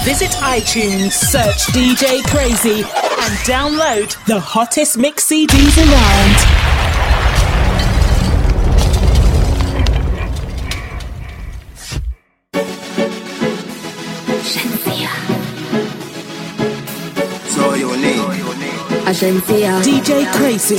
Visit iTunes, search DJ Crazy, and download the hottest mix CDs around. Shensia. DJ Crazy.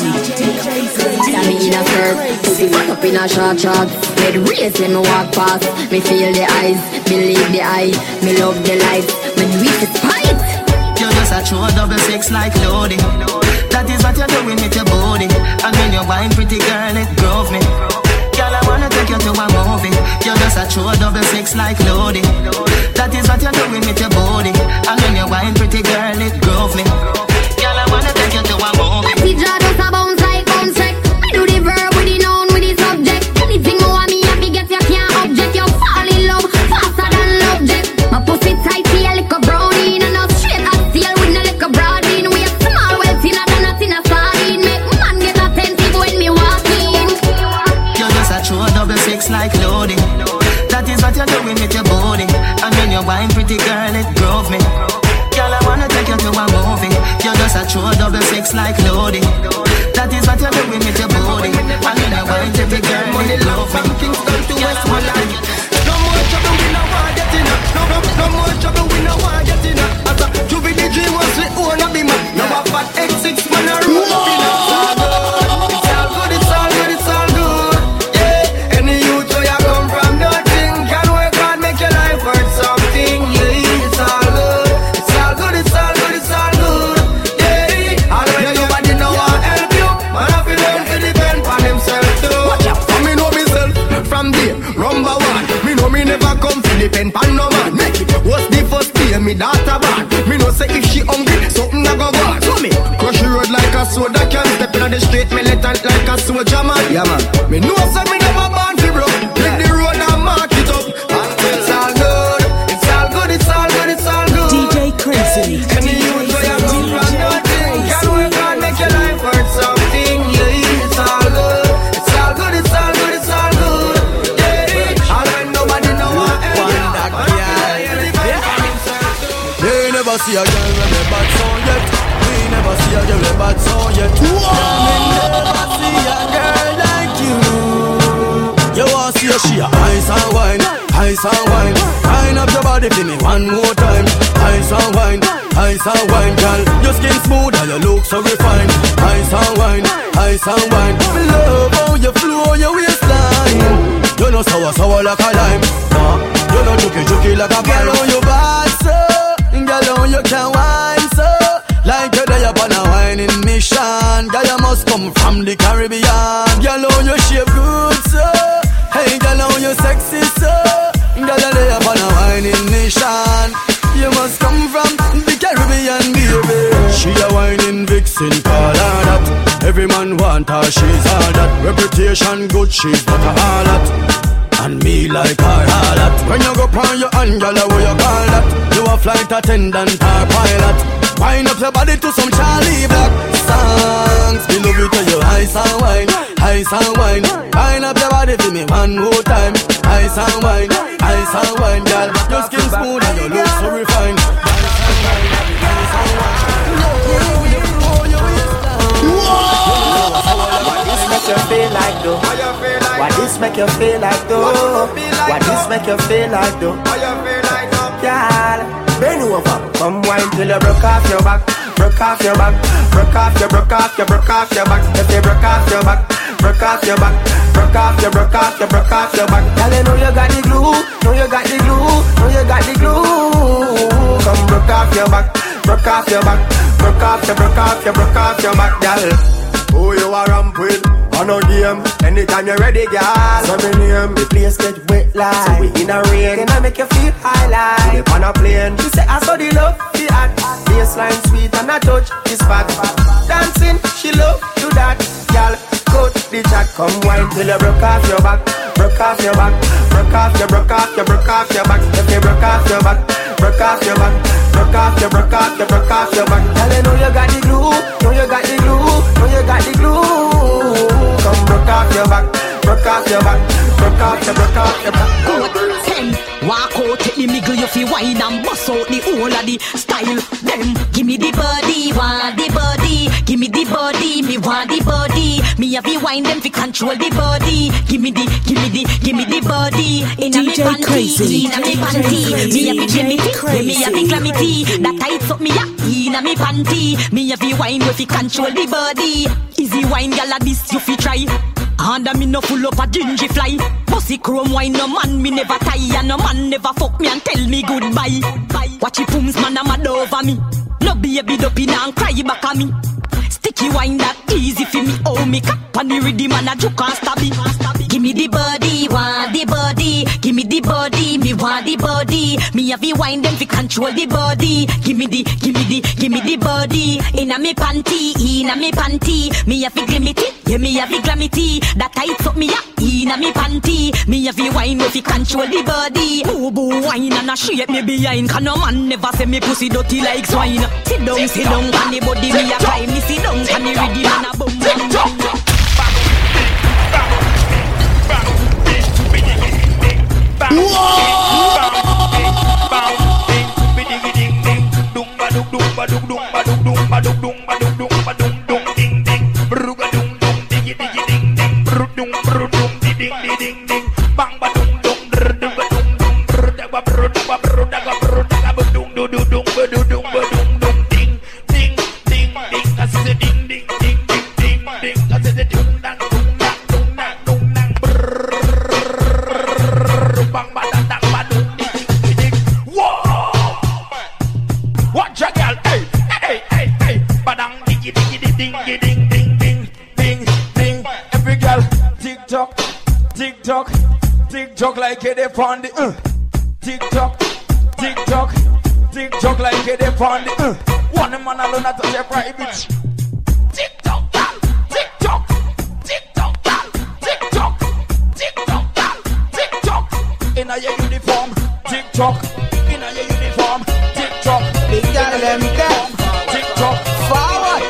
Sammy in a skirt, pussy up in a short shorts. Head raised when me walk past. Me feel the eyes, believe the eye. Me love the light, me reach the spite. You're just a true double six like loading. That is what you're doing with your body. And when you're wine, pretty girl, it drove me. Girl, I wanna take you to a movie. You're just a true double six like loading. That is what you're doing with your body. And when you're wine, pretty girl, it drove me. Girl, I wanna take you to a movie. The jaw just a bounce like bounce check. Me do the verb with the noun with the subject. Anything you want me happy get you can't object. You fall in love faster than object. My pussy tight here like a brownie. And now straight as steel with no like a broad bean. We a small well thinner than a thinner sardine. Make man get attentive when me walk in. You're just a true double six like loading. That is what you're doing with your body. And when you wine, pretty girl, it drove me. Girl, I wanna take you to a movie. You're just a true double six like loading. That is what you're doing with your body. And when you wine, pretty girl, it drove me. Girl, I wanna take you to no more trouble, we no want get in. No more trouble, we no want get in. As a you be the dream was we own a bima. Now a fat X6 man a roll up in. It's all good, it's all good, it's all good. Yeah, any youth where you come from, nothing can work hard, make your life worth something. Yeah, it's all good, it's all good, it's all good, it's all good. Yeah, all when nobody know how help you, man I feel learn to depend on himself too. Watch out, for me know myself from there, number one. Me know me never come to depend on no man. Make it, what's the first day me daughter bad? Me know say if she hungry, something a go bad. So me crush the road like a soda can. Step in the street militant like a soldier man. Yeah man, me know say me never born to broke. Take the road and mark it up. And it's all good, it's all good, it's all good, it's all good. DJ Crazy. Any youth where you come from, nothing can work hard, make your life worth something. Yeah, it's all good, it's all good, it's all good, it's all good. Yeah, all when nobody know what they never see a girl with a bad song yet. We never see a girl with a bad song yet. We never see a girl like you. You want to see a she a ice and wine, ice and wine. Wind up your body for me one more time. Ice and wine, girl. Your skin smooth and your look so refined. Ice and wine, ice and wine. Me love how you flow your waistline. You know sour like a lime. You know juky like a girl on your bad so. Girl, you can wine so like you're there upon a whining mission. Girl, you must come from the Caribbean. Girl, you shape good so. Hey, girl, you sexy so. Girl, you're there upon a whining mission. You must come from the Caribbean, baby. She a whining vixen, call her that. Every man want her, she's all that. Reputation good, she's not a harlot. And me like her harlot. When you go on your hand, girl, what you call that? You a flight attendant or pilot. Wind up your body to some Charlie Black songs. Me love you to your ice and wine, ice and wine. Wind up your body for me one more time. Ice and wine, girl. Your skin smooth and your look so refined. You feel like though? What this make you feel like though? What this make you feel like though? Girl, bend over, come wine till you broke off your back, broke off your back, broke off your back. If you broke off your back, broke off your back, broke off your back. Girl, you know you got the glue, know you got the glue, know you got the glue. Come broke off your back, broke off your back, broke off your back, girl. Who you are ramp with? On no game. Anytime you're ready, girl. So me name. The place get wet like so we in a rain. Then I make you feel high like on a plane. She say I saw the love, the act. Baseline sweet and I touch is fat. Dancing, she love do that. Girl, cut the chat. Come wine till you broke off your back. Broke off your back. Broke off your back. If you broke off your back, broke off your back. Broke off your back. Girl, you know you got the glue. Know you got the glue. Know you got the glue. Come broke off your back. Broke off your back. Broke off your back. walk out, take the middle, you fi wine and bust out the whole of the style. Them, give me the body, want the body. Give me the body, me want the body. Me have the wine, them fi control the body. Give me the body. Inna me panty, inna me panty. Me have the glamity, me have the glamity. That tights up me ya, inna me panty. Me have the wine, we fi control the body. Easy wine, gyal, this you fi try. Under me no full up a gingy fly. Bossy chrome wine, no man me never tie. And no man never fuck me and tell me goodbye. Watch it pooms, man, I'm mad over me. No baby dopey now and cry back at me. Sticky wine that easy for me. Oh, me cap on the rhythm and a juke and stabby. Give me the body, want the body. Give me the body, me want the body. Me have the wine, them fi control the body. Give me the body. Inna me panty, inna me panty. Me have the glamity, yeah, me have the glamity. That tights up me ya, inna me panty. Me have the wine, we fi control the body. Boo boo wine and a shape me behind. Can no man never say me pussy dirty like swine. Sit down, on the body, me a cry. Me sit down, on the rhythm and a boom boom. Tick-tock like it up on the Tick-tock like it up on the one man alone at the private. Tick-tock, tick-tock, tick-tock, tick-tock, tick-tock, tick-tock. In a your uniform, tick-tock. In a your uniform, tick-tock. Big girl, let me go. Tick-tock, forward.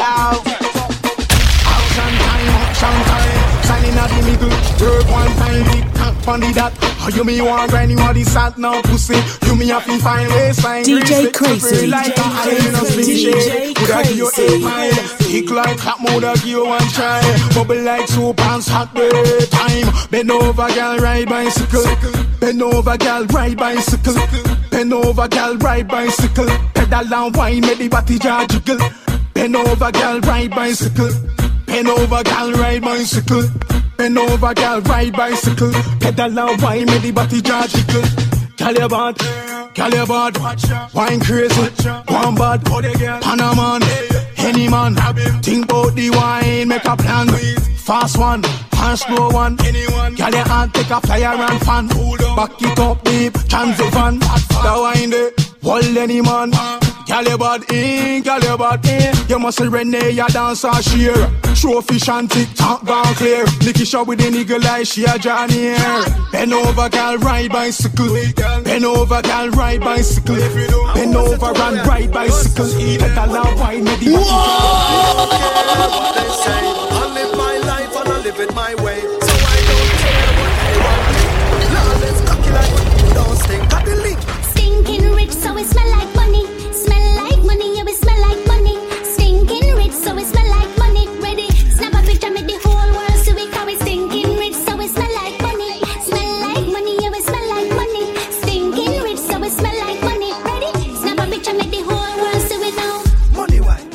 Action time, signing at the middle. Work one time, big tap on the dot. You me want grind, you want the sat now pussy. You me have to find waistline. DJ Crazy, DJ Crazy. Would I give you 8 mile? Kick like hot mode, I give you 1 try. Bubble like soup and hot time. Bend over, girl, ride bicycle. Bend over, girl, ride bicycle. Bend over, girl, ride bicycle. Pedal and wine, make the body jar jiggle. Bend over, girl, ride bicycle. Bend over, girl, ride bicycle. Bend over, girl, ride bicycle. Pedal and wine, make the body jar jiggle. Girl, you bad, wine crazy, one bad, Panaman, any man. Think about the wine, make a plan. Fast one, and slow one. Girl, you hand take a flyer and fan. Back it up deep, chance of fun. The wine there, hold any man. Girl, you bad in, You must Renee, your dancer share. Show fish and tick-tock gone clear. Nikisha with the nigga like she a Johnny here. Bend over, girl, ride bicycle. Bend over, girl, ride bicycle. Bend over and ride bicycle. Pedal and wine, make the body. What they say, I live my life and I live it my way. So I don't care what anyone think. Lawless cocky like what you don't stink. Got the link. Stinking rich, so it smell like money. Smell like money, yeah, we smell like money. Stinking rich, so it smell like money. Ready, snap a picture, make the whole world see we carry. Stinking rich, so it smell like money. Smell like money, yeah, we smell like money. Stinking rich, so it smell like money. Ready, snap a picture, make the whole world see we now. Money wine,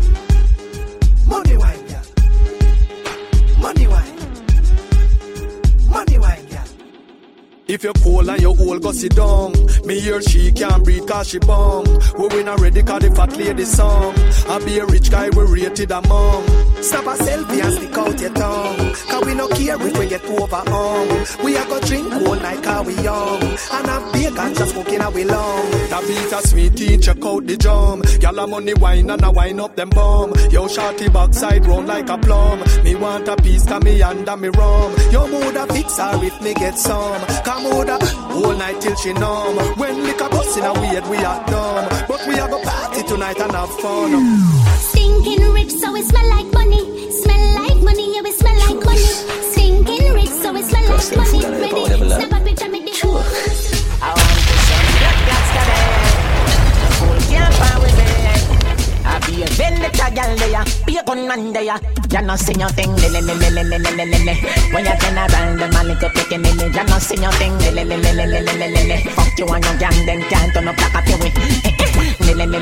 yeah. Money wine, yeah. If you're cold and you're old, go sit down. Me hear she can't breathe cause she bum. We win already cause the fat lady song. I be a rich guy, we rated among. Snap a selfie and stick out your tongue. Cause we no care if we get overhung. We a go drink all night cause we young. And have beer and just smoking how we long. That beat a sweet tea, check out the jam. Y'all a money wine and a wine up them bum. Yo shorty backside round like a plum. Me want a piece cause me under me rum. Yo mood a fix her if me get some. Come mood a whole night till she numb. When liquor bust in a weird we are dumb. But we have a party tonight and have fun. Stinking rich, so it smell like money. Smell like money, yeah, we smell like money. Stinking rich, so it smell like money. Ready, snap a picture, make the whole. gunman there. You no see your thing, when you turn around, them a little picking in it. You no see your thing, fuck you and your gang, then can't turn up like a peewee. We not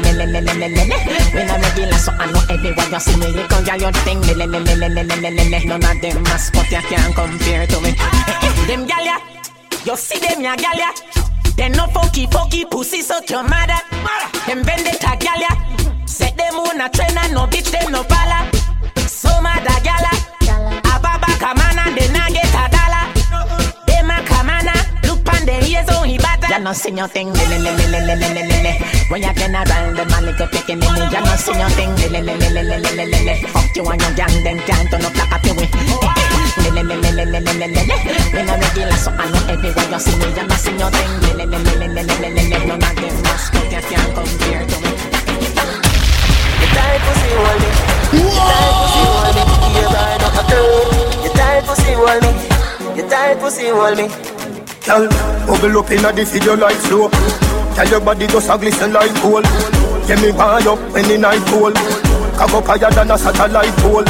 regular, so I know everyone you see me. Because you're your thing, none of them mascot you can't compare to me. Them gal ya, you see them ya gal ya. They no funky pussy so your mother. Them vendetta gal ya. Set them on a train and no bitch them no pala. So mother gal ya. Ababa kamana they not get a dollar. Them a kamana look pan the ears on he butter. You no see your thing, when you turn around the man little picking in it. You no see your thing, fuck you and your gang then can't turn up like a peewee. We not regular, so I know everyone you see me. You no see your thing, none of them mascot you can't compare to me. You tight pussy hold me, you tight pussy hold me. You tight pussy hold me, you tight pussy hold me. Girl, bubble up inna the video like slow. Tell your body just a glisten like gold. Get me wind up when the night cold. Cock up higher than a satellite pole.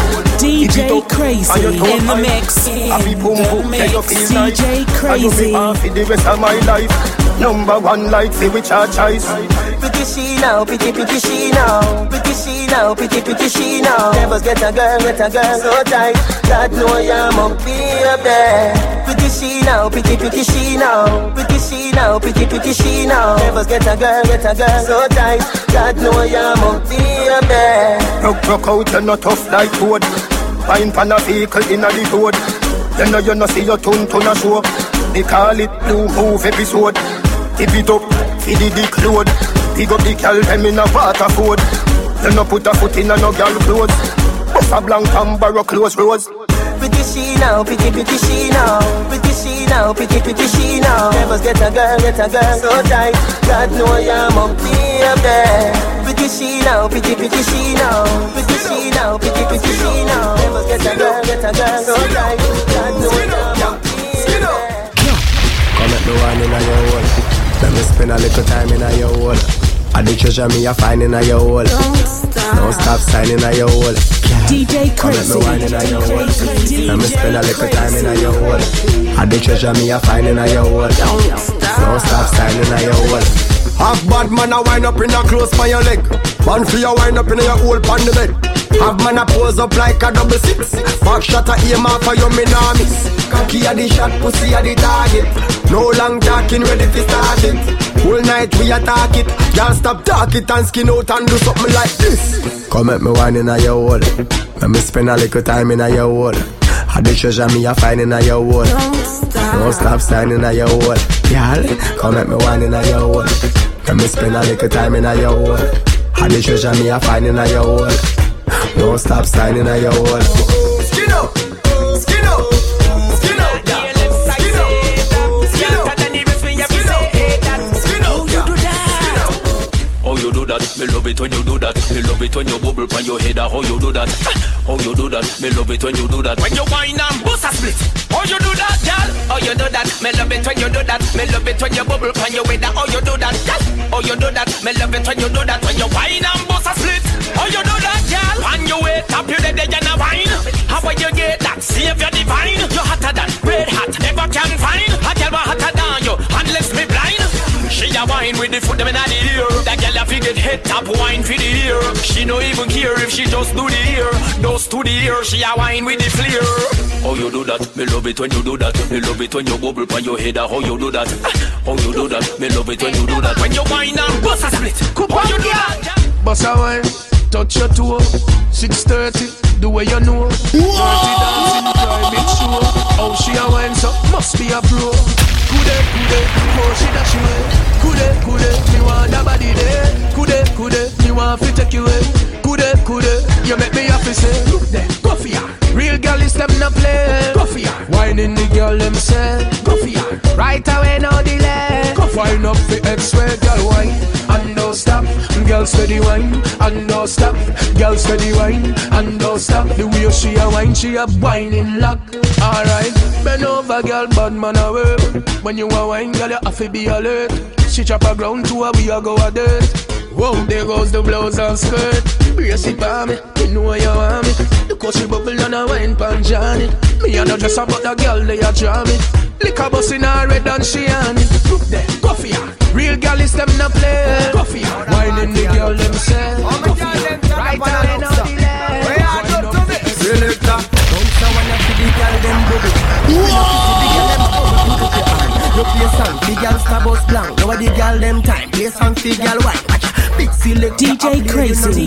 DJ Crazy in the mix. Happy boom boom, yeah you feel like DJ Crazy. I do me for the rest of my life. Number one like say which our choice. Pretty she now, pretty she now. Pretty she now, pretty she now. Never get a girl so tight. God know you must be up there. Pretty she now, pretty she now. Pretty she now, pretty she now. Never get a girl so tight. God know you must be up there. Rock out, you're not tough like wood. Fine pan a vehicle in a the road. You know see your tune a show. They call it Blue Move episode. Tip it up, feed it the clothes. Pick up the cal, them in a water food. You no put a foot in a no girl clothes. Bust a blank and borrow close rose. Pretty she now, pretty she now. Pretty she now, pretty she now. Never get a girl so tight. God know you must be up there. Pretty she now, pretty she now. Pretty she now, pretty she now. Never get a girl so tight. God know you must be up there. Come at me one in a your hole. Let me spend a little time in a your hole. I the treasure me a find in a your hole. Don't stop signing a your hole. DJ Crazy. Come at me one in a your hole. Let me spend a little time in a your hole. I the treasure me a find in a your hole. Don't stop signing a your hole. Half bad man a wind up in a close by your leg. Man for you wind up in your hole pan the bed. Have man a pose up like a 6. Back shot a aim off for your miss. Cocky a the shot, pussy a the target. No long talking, ready to start it. Whole night we attack it. Y'all stop talk it and skin out and do something like this. Come at me one in a your hole. Let me spend a little time in a your hole. I the treasure me a find in a your hole. Don't stop signing a your hole. Y'all, come at me one in a your hole. Let me spend a little time in a your hole. I the treasure me a find in a your hole. Don't stop signing a your hole. Skin up, skin up, skin up, skin up, skin up. How you do that? Me love it when you do that. Me love it when you bubble pan your head. How you do that? How you do that? Me love it when you do that. When you whine and bust a split. How you do that, girl? How you do that? Me love it when you do that. Me love it when you bubble pan your head. How you do that, girl? How you do that? Me love it when you do that. When you whine and bust a split. How you do that, girl? Pan your way, tap your dead and a wine. How will you get that? Savior divine. You hotter than red hot. Never can find a girl hotter than you. Unless me blind. She a wine with the foot them in the ear. That girl a figure head top wine for the ear. She no even care if she just do the ear. Just to the ear, she a wine with the flair. How you do that? Me love it when you do that. Me love it when you bubble pan your head. How you do that? How you do that? Me love it when you do that. When you wine and bust a split. How you do that? Bust a wine, touch your toe. 6:30, the way you know. Dirty dancing, private show. How she a wine so must be a pro. Kude, how she dash away. Kude, me want that body there. Kude, me want to take you away. Kude, you make me happy say. Look there, go for ya. Real girl is them not play. Go for ya. Whining the girl them say. Go for ya. Right away, no delay. Go find up the X-ray, girl wine. And don't stop, girl steady wine. And don't stop, girl steady wine. And don't stop, the way she a wine, she a whining lock. Alright, bend over, girl, bad man away. When you a wine, girl, you have to be alert. She chop a ground to her, we a go a dirt. Whoa, there goes the blouse and skirt. Brace it for me, you know you want me. The coachy bubble and a wine pan Johnny. Me and no dress about the girl they a draw me. Liquor bus in her red and she on it. Look there, coffee on. Real girl is them no play. Coffee on. Whining the girl themselves. Right hand on the left. Where I go to me? Selector. Don't say when you see the girl them bubble. You play song, the girl star bus blank. Now the girl them time. Play song, the girl white. Big select DJ Crazy.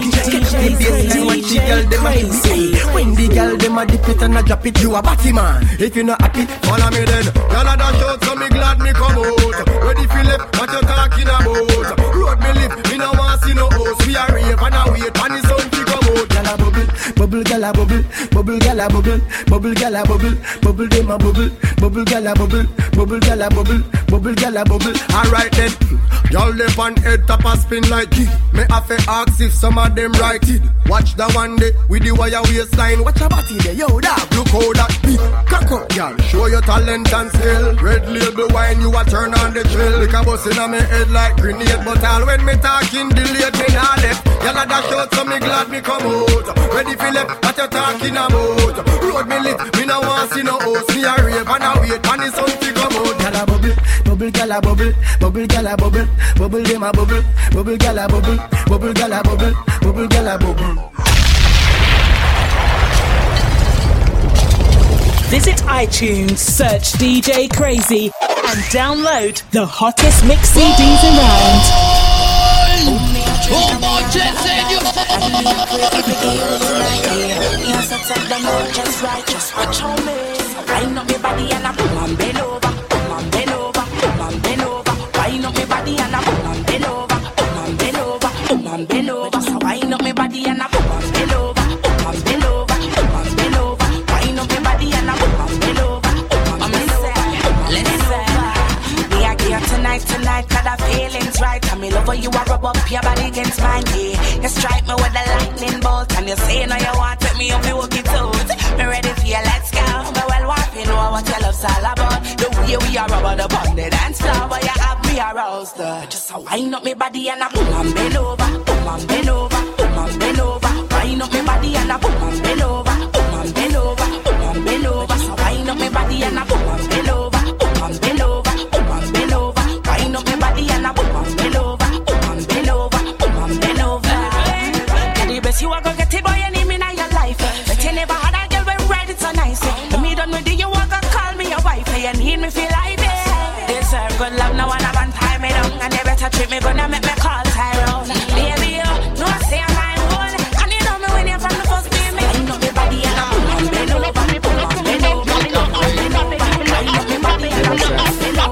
When the girl them a dip it and a drop it, you a batty man. If you not happy, follow me then. Girl a dash out, so me glad me come out. Ready for left, what you talking about? Road me live, me no want see no house. We a rave and a wait, and the sun to come out. Girl a bubble, bubble, girl a bubble, bubble, girl a bubble, bubble, girl a bubble, bubble, them a bubble, bubble, girl a bubble, bubble, girl a bubble, bubble, girl a bubble. Alright then. Y'all left on head top a spin like it. Me have to ask if some of them right it. Watch the one day with the wire waistline. Watch your body there, yo dog. Look how that beat. Cock up, y'all. Show your talent and skill. Red label wine, you a turn on the drill. Like a bus in me head like grenade. But all when me talking, delayed me not left. Y'all a dash out, so me glad me come out. Ready for left, what you talking about? Road me lit, me no want see no house. Me a rave and a wait, and the sun to come out. Y'all a bubble, bubble, y'all a bubble, bubble, y'all a bubble. Bubble dem a bubble, bubble gal a bubble, bubble gal a bubble, bubble gal a bubble. Visit iTunes, search DJ Crazy, and download the hottest mix CDs around. Oh, just said you just right, just watch on me. Wind up my body and I boom and bend over, boom and bend over, boom and bend over. Wind up my body and I boom and bend over, boom and bend over, boom and bend over. So wind up my body and I boom and bend over, boom and bend over, boom and bend over. Wind up my body and I boom and bend over, boom and bend over. Listen, we are here tonight, 'cause the feeling's right. And me love how you are rub up your body against mine, yeah. You strike me with a lightning bolt, and you say now you want to take me up, you walk it out. Me ready for you, let's go. Me well want to know what your love's all about. The way we are rubber the bond, the dance floor, but you have me aroused. Just a wind up my body and I boom and bend over, boom and bend over, boom and bend over. Wind up my body and I boom and bend over, boom and bend over, boom and bend over. So wind up my body and I boom and bend over, boom and bend over, boom and bend over. Wind up my body and I boom and bend over, boom and bend over, boom and bend over. Get the best you are gonna get it, boy, you need me in your life. But you never had a girl when ride it so nice. When me done with you, are gonna call me your wife. You need me feel like this. Deserve good love, no one have tie me down. And you better treat me good and make me call Tyrone. Baby, you know I say I'm my own. And you know me when you're from the first baby. I know me body and I'm bend over, bend over, bend over, bend over, bend over. I know me body and I'm bend over.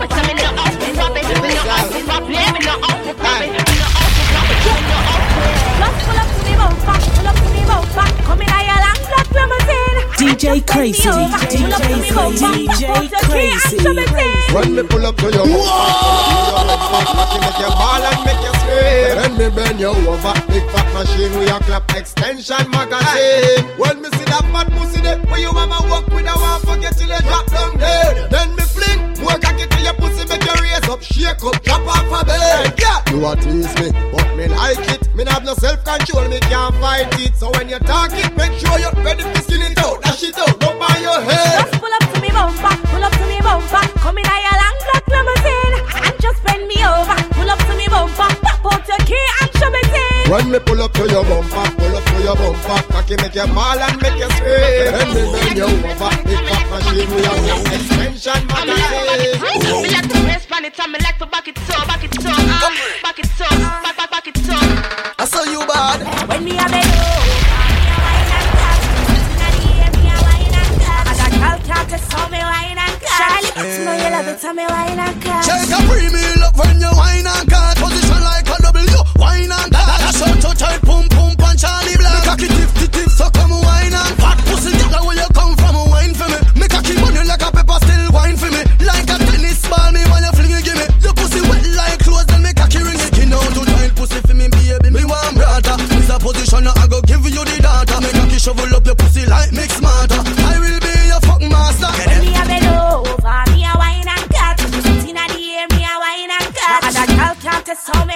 DJ Crazy, DJ Crazy. When me pull up to your house, make your ball and make you scream. When me bend you over, big fat machine with your clap extension magazine. When me see that fat pussy there, when you mama walk with a one forget till you drop down dead. Then me fling, more cocky till your pussy make you raise up, shake up, drop off a bed. Yeah, you a tease me, but me like it. Me have no self-control, me can't fight it. So when you talk it, make sure you're ready to skin it out. Dash it out, don't buy your head. Just pull up to me bumper, pull up to me bumper. Come in your long black limousine and just bend me over. Pull up to me bumper, pop out your key and show me thing. When me pull up to your bumper, pull up to your bumper. Cocky make you ball and make you scream. When me bend you over, big fat machine with your extension magazine. Me like to press on it and me like to back it up, back it up, back it up, back it up. I saw you bad. When me a bend over, tell me wine and cut. Charlie, you know you love it, tell me wine and cut. Take a pre-meal up when you wine and cut. Position like a W, wine and cut. That's how to tight, pum pum punch Charlie Black. Me cocky tip, so come wine and fat pussy, girl, where you come from, wine for me. Me cocky money like a pepper, still wine for me. Like a tennis ball, me when you fling it, give me. Your pussy wet like clothes, then me cocky ring it. You know to tight pussy for me, baby, me want brother. This a position, I go give you the data. Me cocky shovel up your pussy like mix smarter. I will be your fuck master. When me a bend over, me a wine and cut. Sitting at the air, me a wine and cut. And a girl can't test how me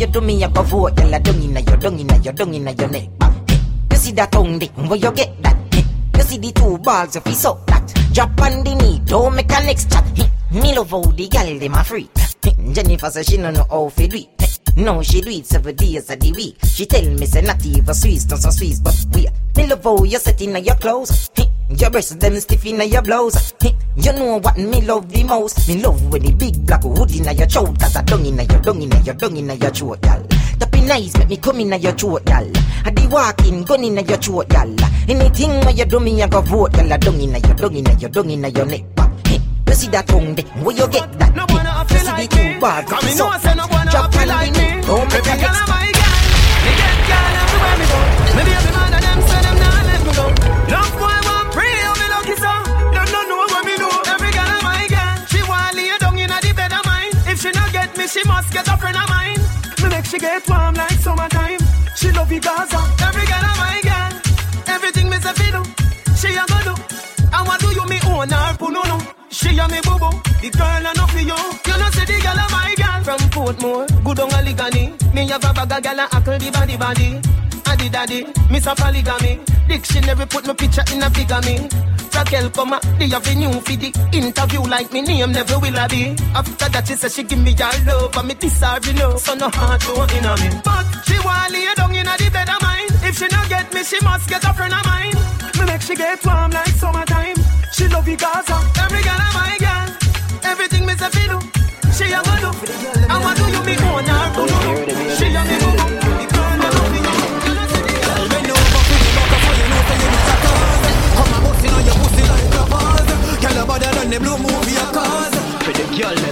do me, I go vote. Girl, I dung inna your neck. You see that tongue dick, where you get that? You see the two balls, if you suck that. Drop on the knee, don't make a next chat. Me love how the girl, them a freak. Jennifer says she no know how to do it. No, she do it 7 days of the week. She tell me say not even Swiss, not so Swiss, but we. Me love how you set in your clothes. Your breasts them stiff in your blouse. You know what me love the most? Me love when the big black hood in your throat. Cause I dung in your throat, y'all. Tapping nice, make me come in your throat, y'all. I be walking, gun in your throat, y'all. Anything where you do me, I go vote, y'all. Dung in your neck. You see that tongue there, where you get that? No one I feel like me. Come me know say no one I feel like me. Don't make a girl my girl. Me get girl everywhere me go. Me be every man of them say them not let me go. Love boy want pray, me lucky so. Don't know what me do. Every girl my girl. She want lay down in the bed of mine. If she not get me, she must get a friend of mine. Me make she get warm like summertime. She love the Gaza. Every girl my girl. Everything me say fi do, she a go do. And what do you me own her puno? She a me boo-boo, the girl a no for you. You know see the girl a my girl. From Portmore, good on a ligani. Me have a bag of girl a ackle the body. Addy daddy, miss a polygamy. Dictionary put my picture in a bigamy. Raquel come a, they have a new for the interview like me name never will I be. After that she say she give me her love and me deserve you know. So no hard to in a me. But she want lay down in a the bed of mine. If she not get me, she must get a friend of mine. Me make she get warm like summertime. She love the Gaza. Every girl a my girl. Everything me say fi do, she a go do. And what do you me own her do? She a me go do. The girl a love me. Girl, bend over for the back so you know say you not a cause. Come and bust inna your pussy like a pause. Girl, your body done the blue movie a cause. For the girl them.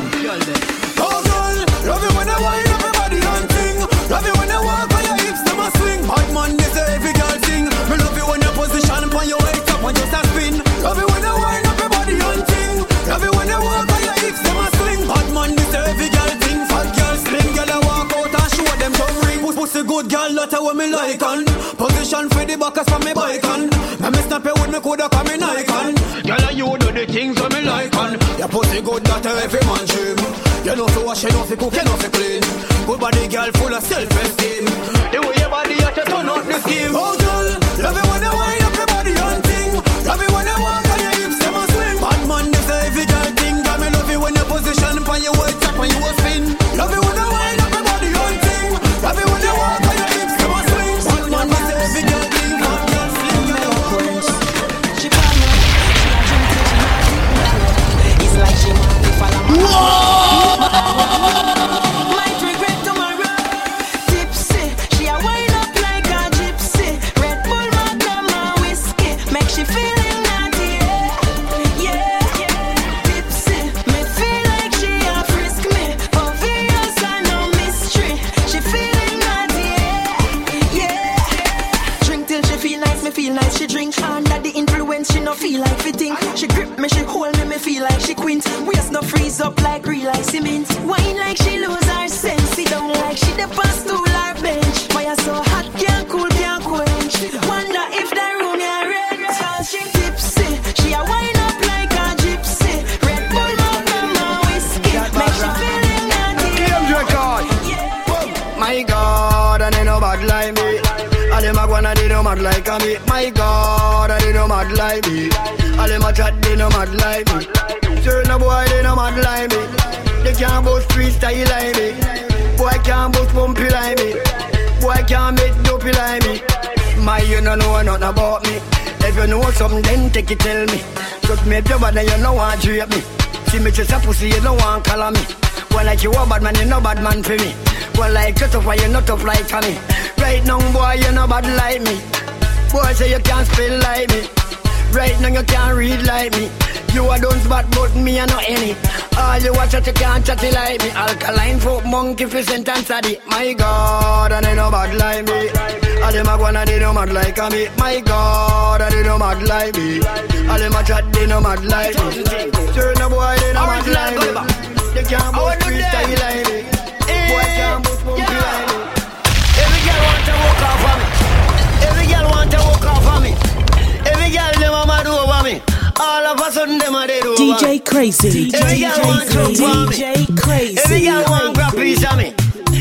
Oh girl, love you when I wind up your body and ting. Love you when I walk on your hips them a swing. Hot man, they say every girl sing. Me love you when your position upon your waist up and just a spin. Love you when I wind up your body and ting. Love you when you walk on your hips, them a sling. Hot man, this every girl thing. Fat girl sling, girl a walk out and show them tongue ring. Pussy good girl, that's what me like on. Position for the backers for me bike on. Now me snap it with me coulda come in icon. Girl a you do the things for me like on. Your pussy good, that every man dream. You know fi wash, you know fi cook, you know fi clean. Good body girl full of self-esteem. The way your body you turn out the scheme. Oh girl, love you when you wind up your body and ting. Love you when you walk on your hips, them a swing. Bad man, this every girl thing. Got me love you when your position upon your waist up and you a spin. Love you when you wind up your body and ting. Love you when you walk on your hips, them a swing. Bad man, this every girl thing. Bad girl sling, girl a walk. She call me, she a drink till she not drink. It's like she want to follow me. Might regret tomorrow. Tipsy, she a wind up like a gypsy. Red Bull, Magnum, and whiskey, make she feeling naughty. Yeah. Tipsy, me feel like she a frisk me. Obvious and no mystery. She feeling naughty. Yeah. Drink till she feel nice, me feel nice. She drink under the influence, she no feel like fitting. She grip me, she hold me, me feel like she quint. Waist no freeze up like real like cement. Wine like she lose her sense. Sit down like she the past stool or bench. Fire so hot, can't cool, can't quench. Wonder if the room ya rent. Cause she tipsy, she a wine up like a gypsy. Red Bull, Magnum, and whiskey, make she feeling naughty. My God, and they no bad like me. All them a wanna they no mad like me. My God, and they no mad like me. All them a chat they no mad like me. Certain boy they no mad like me. They can't boast freestyle like me. Boy can't boast bumpy like me. Boy can't make dopey like me. My you no know nothing about me. If you know something then take it tell me. Just make your bad and you no want to drape me. See me just a pussy you no want call me. Well like you a bad man you no bad man for me. Well like you tough why you not tough like me. Right now boy you no bad like me. Boy say you can't spell like me. Right now you can't read like me. You a don't spot but me a no any. All you watch out you can't chatty like me. Alkaline folk monkey fi sentence a di. My God and they no bad like me. All them a wanna they no mad like me. My God and they no mad like me. All them a chat they no mad like me. Certain boy they no mad like me. They can't boast freestyle like me. Boy can't boast bumpy like me. Every girl want to walk off of me. Every girl want to walk off of me. Every girl them a mad over me. All of a sudden them a dead over me. DJ Crazy. Every girl want to jump on me. DJ Crazy. Every girl want grab piece of me. Every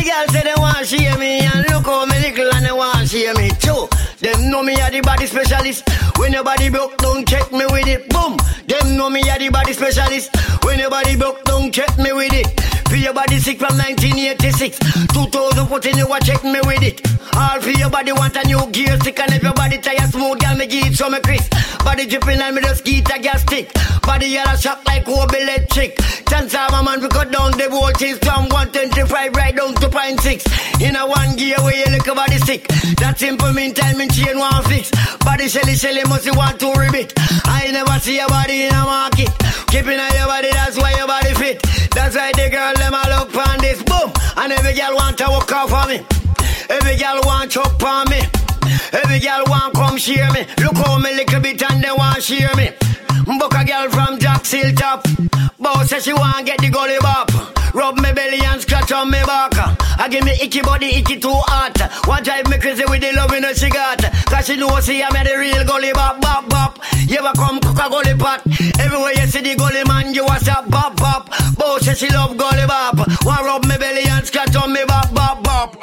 girls say they want share me, and look how me little and they want share me too. Them know me a the body specialist. When your body broke, don't check me with it. Boom. Them know me a the body specialist. When your body broke, don't check me with it. Feel your body sick from 1986. 2014 you a check me with it. All for your body want a new gear stick, and if your body tire smooth, girl me give it some Chris. Body dripping and me just get a gas stick. Body yellow shock like Obi electric. Chance of a man we cut down the voltage from 125 right down to 0.6. In a one gear where you look a body stick. That simple mean time in chain one fix. Body shelly must you want to ribbit. I never see your body in a market. Keeping on your body, that's why your body fit. That's why the girl them all up on this boom. And every girl want to walk off on me. Every girl want chop on me. Every girl want come share me. Look how me little bit and they want share me. Book a girl from Jack's Hilltop. Boss says she want get the gully bop. Rub me belly and scratch on me back. I give me icky body, icky too hot. What drive me crazy with the love in she got. Cause she know see I'm the real gully bop, bop, bop. You ever come cook a gully pot? Everywhere you see the gully man, you a stop, bop, bop. Boss says she love gully bop. Want rub me belly and scratch on me bop, bop, bop.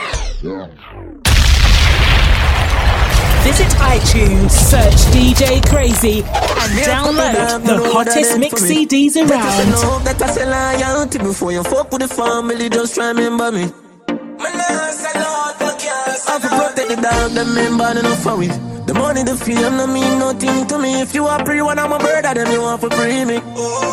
Visit iTunes, search DJ Crazy, and download the hottest mix CDs around. That I say loyalty before you fuck with the family, just remember me. I have to protect the dog, them member enough for it. The money, the fame, no mean nothing to me. If you are free when I'm a brother, then you want to free me.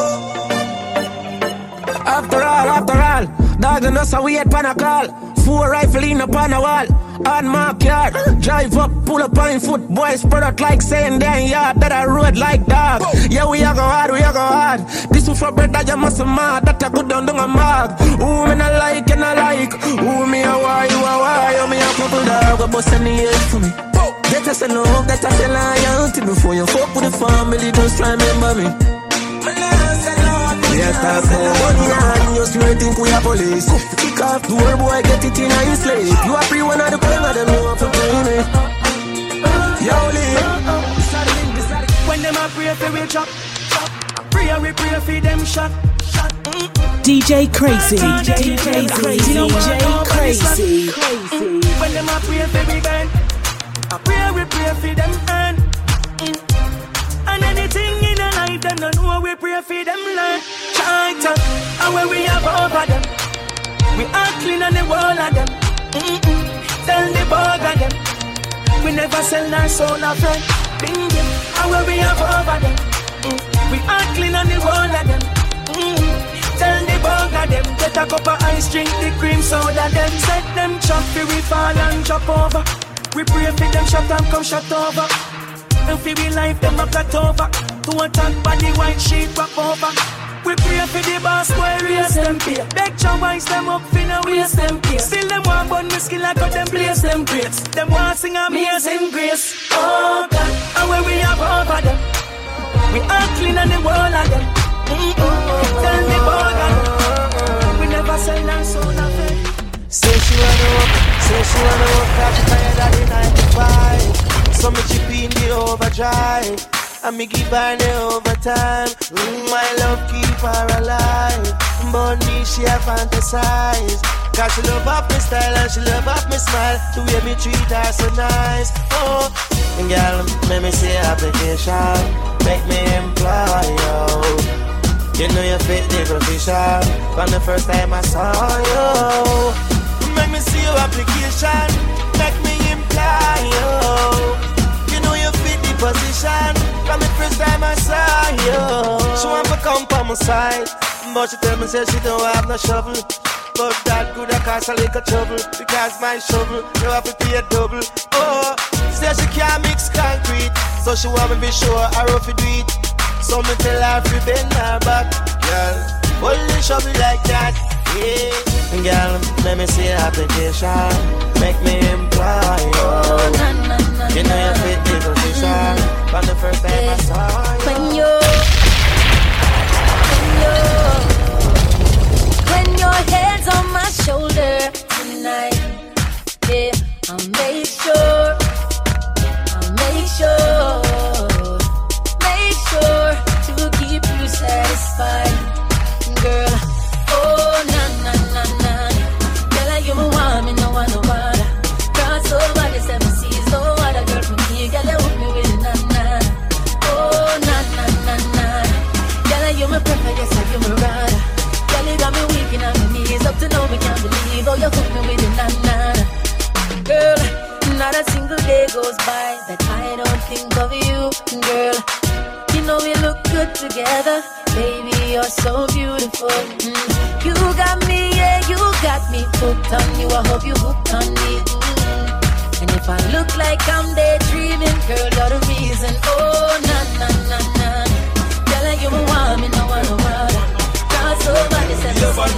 After all, dogs and us are weird pan a call. 4 rifle in upon a wall. On my car, drive up, pull up on foot. Boys spread out like saying damn yard. That I road like dog. Yeah, we a go hard. This one for bread that you must mad. That I go down a mag. Who me not like and I like. Who me a why, you a why. You me a couple dog, a bust any head for me. Get us a love, get us a loyalty. Before you fuck with the family, just remember me. Yeah, stop money and you still think we are police. Kick off door, boy, get it in and you slave. You are free one of the pen of them, you want to play me. Yo, Lee. When them are pray for we chop. We pray for them shot. DJ Crazy. DJ Crazy. When them are pray for we burn. We pray for them earn. And anything in a life, them don't know we pray for them learn. China, and when we have over them, we are clean on the wall of them. Tell the bug of them, we never sell our soul of friend. Bingo, and when we have over them, we are clean on the wall of them. Tell the bug of them, get a cup of ice, drink the cream soda. Them set them chop, we fall and chop over. We pray for them shut and come shut over. If we life, them a cut over. To attack body white sheet wrap over. We pray for the boss boy, raise them pay. Beg your wise them up, finna waste them pay. Still them want bun me skill, I got them place them greats. Them want sing amazing grace. Oh God, and when we have over them, we are clean on the wall of them. Tell me about them, we never sell our soul of it. Say she wanna work, cause she tired of the 9 to 5. So me chip in the overdrive, and me give her the overtime. My love keep her alive, but me she a fantasize. Cause she love up my style and she love up my smile. The way me treat her so nice. Oh, girl, make me see application, make me employ you. You know you fit the profession from the first time I saw you. Make me see your application, make me employ you. You know you fit the position from the first time I saw you. She want to come on my side, but she tell me say she don't have no shovel. But that could have caused a little trouble, because my shovel, you have to pay a double. Oh, say she can't mix concrete, so she want me be sure I rough it do it. So me tell her to bend her back, girl, hold the shovel like that. Yeah, girl, let me see your application, make me employ you. You know you fit the position from the first time I saw you. When your head's on my shoulder tonight, yeah, I'll make sure to keep you satisfied, girl. Oh, na na na na, girl, you want think of you, girl. You know we look good together. Baby, you're so beautiful. You got me, yeah, you got me hooked on you. I hope you hooked on me. And if I look like I'm daydreaming, girl, you're the reason. Oh, na na na na. Girl, like you want me, no one around. Not so bad, it's a no one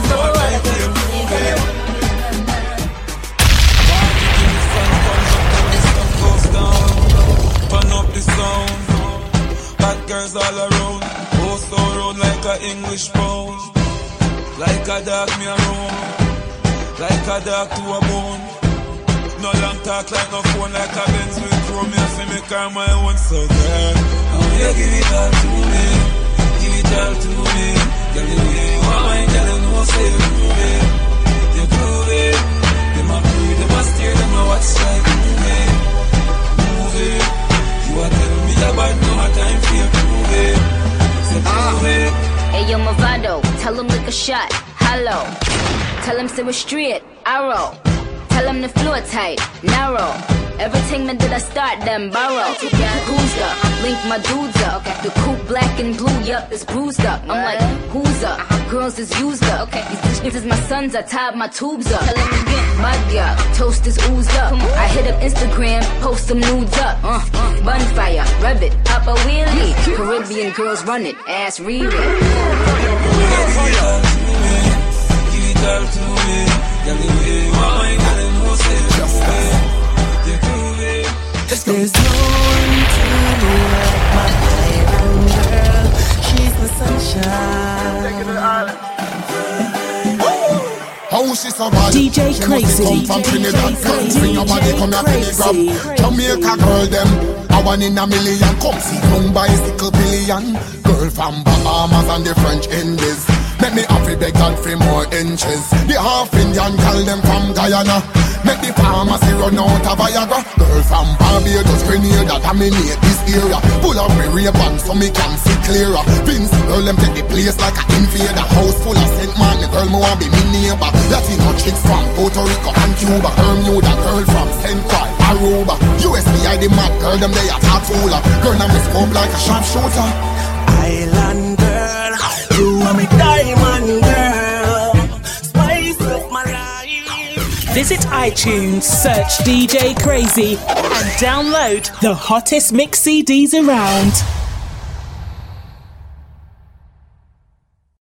Turn up the sound. Bad girls all around. Oh, so round like a English pound. Like a dog me around. Like a dog to a bone. No long talk like no phone. Like a Benz with chrome. Me have to make her my own. So girl, oh yeah, give it all to me. Give it all to me. Girl, the way you want mine, girl, you know say you prove it. You prove it. Them a breathe, them a steer, them a watch like movie. Movie. You are telling me about no hard time for you to move it. So prove it. Hey yo, Movado, tell him lick a shot. Hello. Tell him say we're straight. Arrow. Tell him the floor tight. Narrow. Everything man did I start them borrow. Who's up? Link my dudes up. The coupe black and blue, yup, it's bruised up. I'm like, who's up? Girls is used up. These bitches my sons, I tied my tubes up. Tell him again, mud up, toast is oozed up. I hit up Instagram, post some nudes up. Bonfire, rev it, pop a wheelie. Caribbean girls run it, ass read it. There's no one to me like my Iron girl. She's the sunshine. How she so bad? DJ Crazy. Come from Trinidad, bring your body, come here, Philly grab. Jamaica girl them, I one in a million. Come see young bicycle billion. Girl from Bahamas and the French Indies. Make me happy beg God for more inches. The half Indian call them from Guyana. Make the pharmacy run out of Viagra. Girl from Barbados, Grenada, dominate this area. Pull up my ray-ban so me can see clearer. Vince, girl them take the place like an invader. House full of St. Man, the girl me want be me neighbor. Latino chicks from Puerto Rico and Cuba. Bermuda girl from St. Croix, Aruba. USBI the mad girl them they a tattoola. Girl now me scope like a sharpshooter. Island girl, you are me diamond girl. Spice up my life. Visit iTunes, search DJ Crazy, and download the hottest mix CDs around.